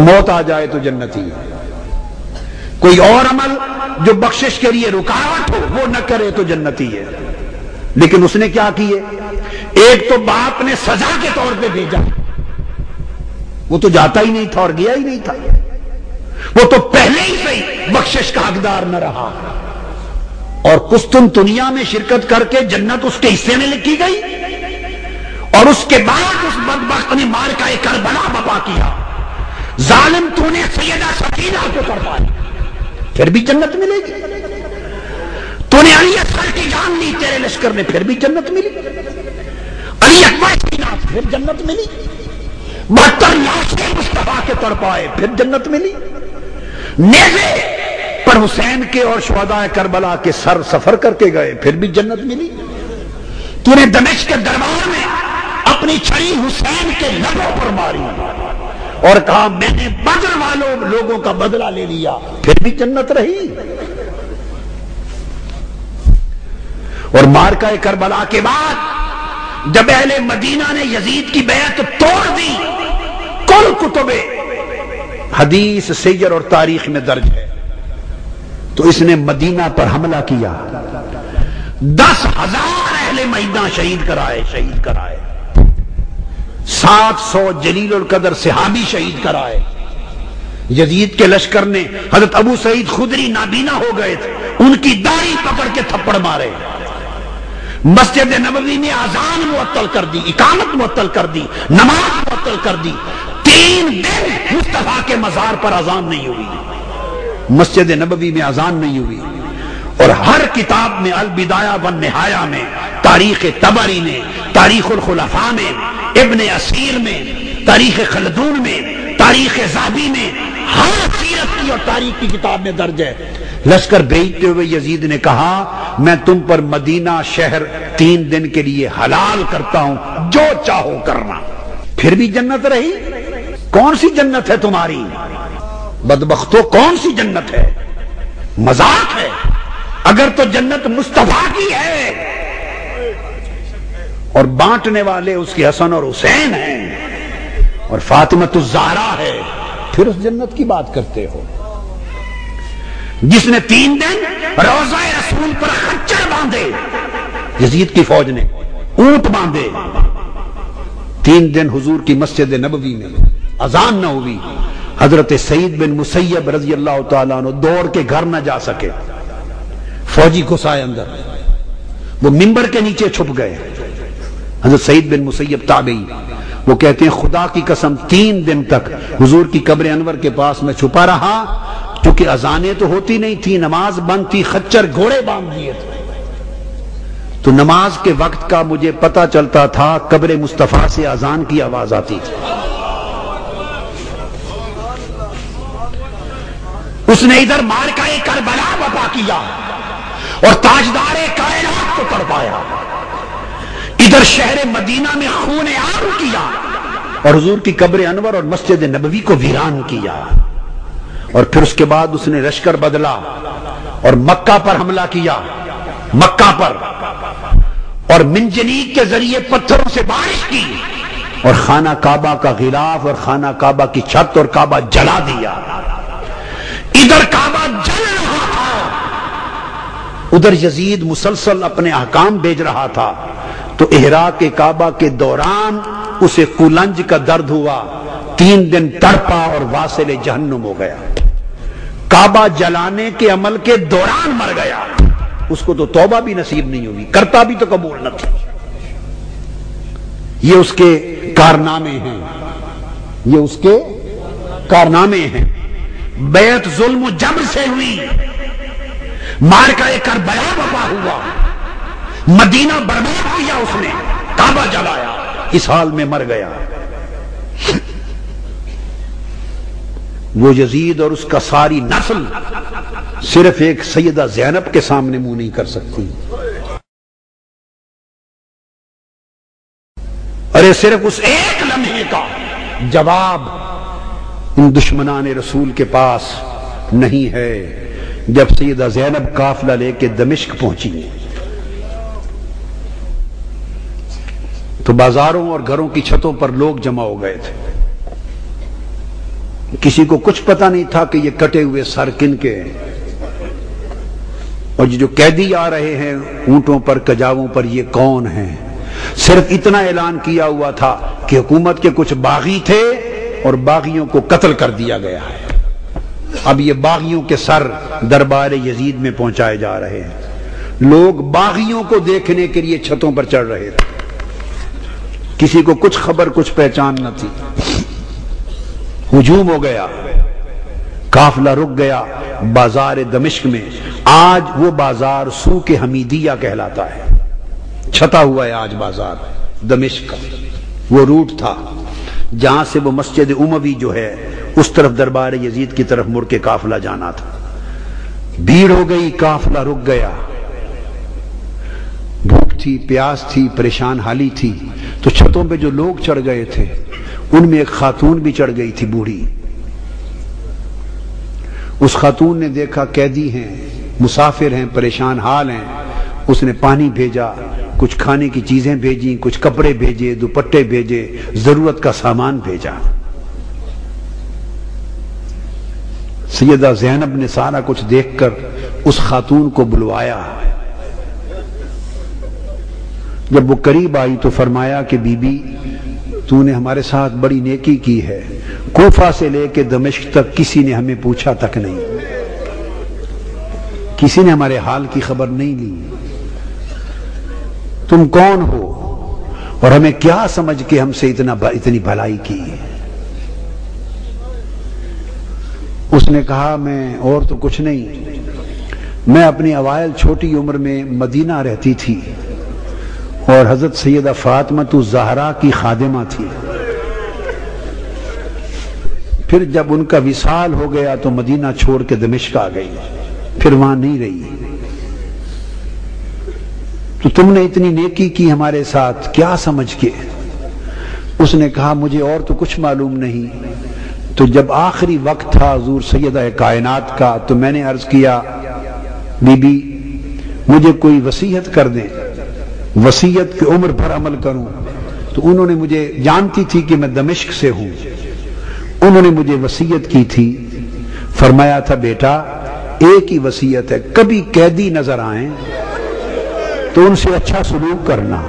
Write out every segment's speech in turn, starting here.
موت آ جائے تو جنتی ہے، کوئی اور عمل جو بخشش کے لیے رکاوٹ ہو وہ نہ کرے تو جنتی ہے۔ لیکن اس نے کیا کیے؟ ایک تو باپ نے سزا کے طور پہ بھیجا، وہ تو جاتا ہی نہیں تھا اور گیا ہی نہیں تھا، وہ تو پہلے ہی سے بخشش کا حقدار نہ رہا، اور قسطنطنیہ میں شرکت کر کے جنت اس کے حصے میں لکھی گئی، اور اس کے بعد اس بدبخت نے معرکہ کربلا بپا کیا، ظالم تو نے سیدہ سکینہ کو کر پایا، پھر بھی جنت ملے گی۔ تو نے علی اصغر کی جان لی تیرے لشکر نے، پھر بھی جنت ملی۔ علی اکبر کی نام پھر جنت ملی۔ 72 لاشیں مصطفیٰ کے تڑپائے، پھر جنت ملی۔ نیزے پر حسین کے اور شہداء کربلا کے سر سفر کر کے گئے، پھر بھی جنت ملی۔ تو نے دمشق کے دربار میں اپنی چھری حسین کے لبوں پر ماری اور کہا میں نے بدر والوں لوگوں کا بدلہ لے لیا، پھر بھی جنت رہی۔ اور معرکہ کربلا کے بعد جب اہل مدینہ نے یزید کی بیعت توڑ دی، کل کتب حدیث سیر اور تاریخ میں درج ہے، تو اس نے مدینہ پر حملہ کیا، 10,000 اہل مدینہ شہید کرائے 700 جلیل القدر صحابی شہید کرائے۔ یزید کے لشکر نے حضرت ابو سعید خدری نابینا ہو گئے تھے، ان کی داڑھی پکڑ کے تھپڑ مارے، مسجد نبوی میں اذان معطل کر دی، اقامت معطل کر دی، نماز معطل کر دی، 3 دن مصطفیٰ کے مزار پر اذان نہیں ہوئی، مسجد نبوی میں اذان نہیں ہوئی۔ اور ہر کتاب میں البدایہ والنہایہ میں، تاریخ طبری میں، تاریخ الخلفاء میں، ابن اسیر میں، تاریخ خلدون میں، تاریخ ذہبی میں، ہر سیرت کی اور تاریخ کی کتاب میں درج ہے۔ لشکر بھیجتے ہوئے یزید نے کہا میں تم پر مدینہ شہر 3 دن کے لیے حلال کرتا ہوں، جو چاہو کرنا، پھر بھی جنت رہی۔ کون سی جنت ہے تمہاری بدبختو؟ کون سی جنت ہے؟ مذاق ہے۔ اگر تو جنت مصطفیٰ کی ہے اور بانٹنے والے اس کے حسن اور حسین ہیں اور فاطمۃ الزہرا ہے، پھر اس جنت کی بات کرتے ہو؟ جس نے 3 دن روضہ رسول پر خچر باندھے، یزید کی فوج نے اونٹ باندھے، 3 دن حضور کی مسجد نبوی میں اذان نہ ہوئی، حضرت سعید بن مسیب رضی اللہ تعالیٰ عنہ دوڑ کے گھر نہ جا سکے، فوجی گھسائے اندر، وہ ممبر کے نیچے چھپ گئے۔ حضرت سعید بن مسیب تابعی، وہ کہتے ہیں خدا کی قسم 3 دن تک حضور کی قبر انور کے پاس میں چھپا رہا، کیونکہ اذانیں تو ہوتی نہیں تھی، نماز بند تھی، خچر گھوڑے باندھ دیے تھے، تو نماز کے وقت کا مجھے پتہ چلتا تھا، قبر مصطفیٰ سے اذان کی آواز آتی تھی۔ اس نے ادھر معرکہ کربلا وبا کیا اور تاجدار کائنات کو تڑپایا، ادھر شہر مدینہ میں خون عام کیا اور حضور کی قبر انور اور مسجد نبوی کو ویران کیا، اور پھر اس کے بعد اس نے لشکر بدلا اور مکہ پر حملہ کیا، مکہ پر، اور منجنیق کے ذریعے پتھروں سے بارش کی اور خانہ کعبہ کا غلاف اور خانہ کعبہ کی چھت اور کعبہ جلا دیا۔ ادھر کعبہ جل رہا تھا، ادھر یزید مسلسل اپنے احکام بھیج رہا تھا، تو احراق کعبہ کے دوران اسے قولنج کا درد ہوا، 3 دن تڑپا اور واصل جہنم ہو گیا، کعبہ جلانے کے عمل کے دوران مر گیا، اس کو تو توبہ بھی نصیب نہیں ہوئی، کرتا بھی تو قبول نہ تھا۔ یہ اس کے کارنامے ہیں، یہ اس کے کارنامے ہیں۔ بیعت ظلم و جبر سے ہوئی، معرکہ کربلا وبا ہوا، مدینہ برباد کیا اس نے، کعبہ جلایا، اس حال میں مر گیا۔ وہ یزید اور اس کا ساری نسل صرف ایک سیدہ زینب کے سامنے منہ نہیں کر سکتی، ارے صرف اس ایک لمحے کا جواب ان دشمنان رسول کے پاس نہیں ہے، جب سیدہ زینب قافلہ لے کے دمشق پہنچی تو بازاروں اور گھروں کی چھتوں پر لوگ جمع ہو گئے تھے، کسی کو کچھ پتہ نہیں تھا کہ یہ کٹے ہوئے سر کن کے ہیں، اور جو قیدی آ رہے ہیں اونٹوں پر کجاووں پر یہ کون ہیں۔ صرف اتنا اعلان کیا ہوا تھا کہ حکومت کے کچھ باغی تھے اور باغیوں کو قتل کر دیا گیا ہے، اب یہ باغیوں کے سر دربار یزید میں پہنچائے جا رہے ہیں۔ لوگ باغیوں کو دیکھنے کے لیے چھتوں پر چڑھ رہے تھے، کسی کو کچھ خبر کچھ پہچان نہ تھی۔ ہجوم ہو گیا، قافلہ رک گیا بازار دمشق میں۔ آج وہ بازار سوق حمیدیہ کہلاتا ہے، چھتا ہوا ہے آج بازار دمشق کا۔ وہ روٹ تھا جہاں سے وہ مسجد اموی جو ہے اس طرف دربار یزید کی طرف مڑ کے قافلہ جانا تھا۔ بھیڑ ہو گئی، قافلہ رک گیا، بھوک تھی، پیاس تھی، پریشان حالی تھی، تو چھتوں پہ جو لوگ چڑھ گئے تھے ان میں ایک خاتون بھی چڑھ گئی تھی، بوڑھی۔ اس خاتون نے دیکھا قیدی ہیں، مسافر ہیں، پریشان حال ہیں، اس نے پانی بھیجا، کچھ کھانے کی چیزیں بھیجیں، کچھ کپڑے بھیجے، دوپٹے بھیجے، ضرورت کا سامان بھیجا۔ سیدہ زینب نے سارا کچھ دیکھ کر اس خاتون کو بلوایا۔ جب وہ قریب آئی تو فرمایا کہ بی بی تو نے ہمارے ساتھ بڑی نیکی کی ہے، کوفہ سے لے کے دمشق تک کسی نے ہمیں پوچھا تک نہیں، کسی نے ہمارے حال کی خبر نہیں لی، تم کون ہو اور ہمیں کیا سمجھ کے ہم سے اتنی بھلائی کی؟ اس نے کہا میں اور تو کچھ نہیں، میں اپنی اوائل چھوٹی عمر میں مدینہ رہتی تھی اور حضرت سیدہ فاطمہ الزہرا کی خادمہ تھی، پھر جب ان کا وصال ہو گیا تو مدینہ چھوڑ کے دمشق آ گئی، پھر وہاں نہیں رہی۔ تو تم نے اتنی نیکی کی ہمارے ساتھ کیا سمجھ کے؟ اس نے کہا مجھے اور تو کچھ معلوم نہیں۔ تو جب آخری وقت تھا حضور سیدہ کائنات کا تو میں نے عرض کیا بی بی مجھے کوئی وصیت کر دیں، وصیت کی عمر بھر عمل کروں۔ تو انہوں نے مجھے، جانتی تھی کہ میں دمشق سے ہوں، انہوں نے مجھے وصیت کی تھی، فرمایا تھا بیٹا ایک ہی وصیت ہے، کبھی قیدی نظر آئیں تو ان سے اچھا سلوک کرنا،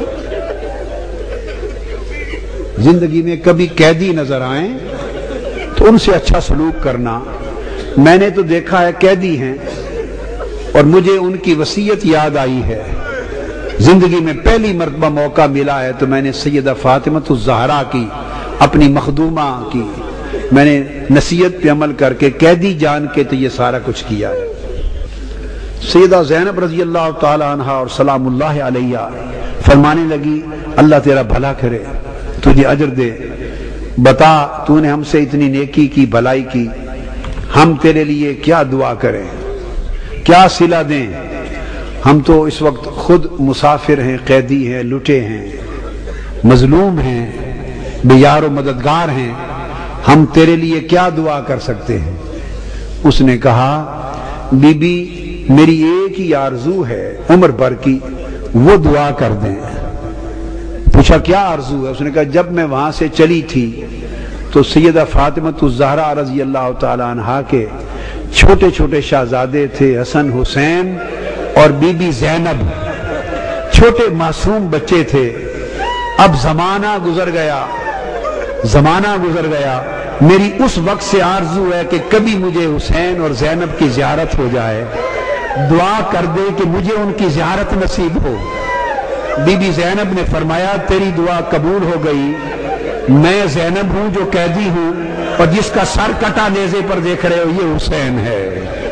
زندگی میں کبھی قیدی نظر آئیں تو ان سے اچھا سلوک کرنا۔ میں نے تو دیکھا ہے قیدی ہیں اور مجھے ان کی وصیت یاد آئی ہے، زندگی میں پہلی مرتبہ موقع ملا ہے تو میں نے سیدہ فاطمہ الزہرا کی، اپنی مخدومہ کی، میں نے نصیحت پہ عمل کر کے قیدی جان کے تو یہ سارا کچھ کیا ہے۔ سیدہ زینب رضی اللہ تعالی عنہ اور سلام اللہ علیہ فرمانے لگی اللہ تیرا بھلا کرے، تجھے اجر دے، بتا تو نے ہم سے اتنی نیکی کی، بھلائی کی، ہم تیرے لیے کیا دعا کریں، کیا صلہ دیں؟ ہم تو اس وقت خود مسافر ہیں، قیدی ہیں، لٹے ہیں، مظلوم ہیں، بے یار و مددگار ہیں، ہم تیرے لیے کیا دعا کر سکتے ہیں؟ اس نے کہا بی بی میری ایک ہی آرزو ہے عمر بھر کی، وہ دعا کر دیں۔ پوچھا کیا آرزو ہے؟ اس نے کہا جب میں وہاں سے چلی تھی تو سیدہ فاطمہ الزہرا رضی اللہ تعالی عنہا کے چھوٹے چھوٹے شہزادے تھے، حسن حسین اور بی بی زینب، چھوٹے معصوم بچے تھے۔ اب زمانہ گزر گیا، زمانہ گزر گیا، میری اس وقت سے آرزو ہے کہ کبھی مجھے حسین اور زینب کی زیارت ہو جائے، دعا کر دے کہ مجھے ان کی زیارت نصیب ہو۔ بی بی زینب نے فرمایا تیری دعا قبول ہو گئی، میں زینب ہوں جو قیدی ہوں، اور جس کا سر کٹا نیزے پر دیکھ رہے ہو یہ حسین ہے۔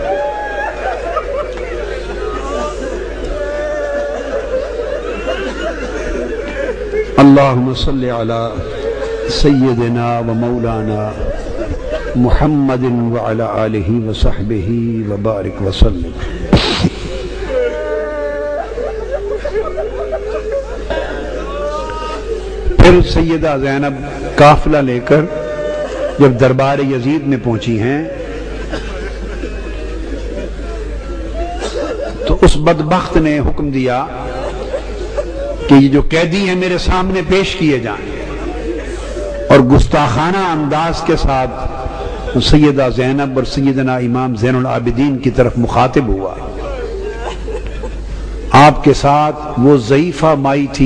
اللہم صلی علی سیدنا و مولانا محمد وعلی آلہ وصحبہ وبارک وسلم۔ پھر سیدہ زینب قافلہ لے کر جب دربار یزید میں پہنچی ہیں تو اس بدبخت نے حکم دیا کہ یہ جو قیدی ہیں میرے سامنے پیش کیے جائیں، اور گستاخانہ انداز کے ساتھ سیدہ زینب اور سیدنا امام زین العابدین کی طرف مخاطب ہوا. آپ کے ساتھ وہ ضعیفہ مائی تھی